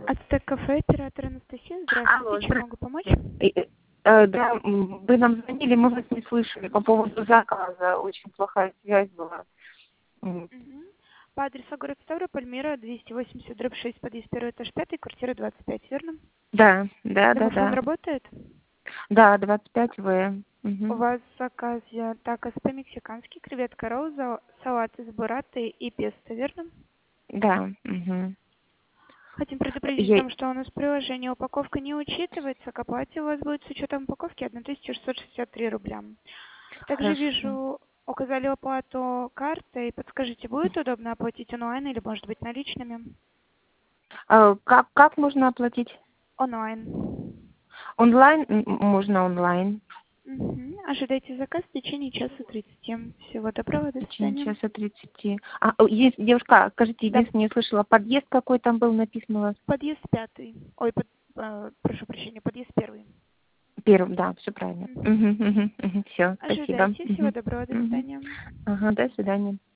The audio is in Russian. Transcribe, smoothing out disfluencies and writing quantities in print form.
Ацтек-кафе, оператор Анастасия. Алло, Здравствуйте, чем могу помочь? Да, вы нам звонили, мы вас не слышали по поводу заказа. Очень плохая связь была. Мгм. По адресу город Ставрополь, Мира, 280/6, подъезд 1, этаж 5, квартира 25, верно? Да, да, да, Домофон да. работает? Да, 25В. У Мгм. вас в заказе такос по-мексикански, креветка роуза, салат из бураты и песто, верно? Да. Мгм. Хотим предупредить о Я- том, что у нас в приложении упаковка не учитывается, к оплате у вас будет с учетом упаковки 1663 рубля. Также Хорошо. вижу, указали оплату картой. Подскажите, будет удобно оплатить онлайн или, может быть, наличными? Как можно оплатить? Онлайн. Онлайн? Можно онлайн. Мгм. Ожидайте заказ в течение часа 30. Всего доброго, до В течение свидания. часа 30. Есть, девушка, скажите, Да, единственное, я слышала, подъезд какой там был написано у вас? подъезд 5. Ой, прошу прощения, подъезд 1. Первым, да, все правильно. Мгм. Все, спасибо. Ожидайте. Всего доброго, до свидания. Ага, до свидания.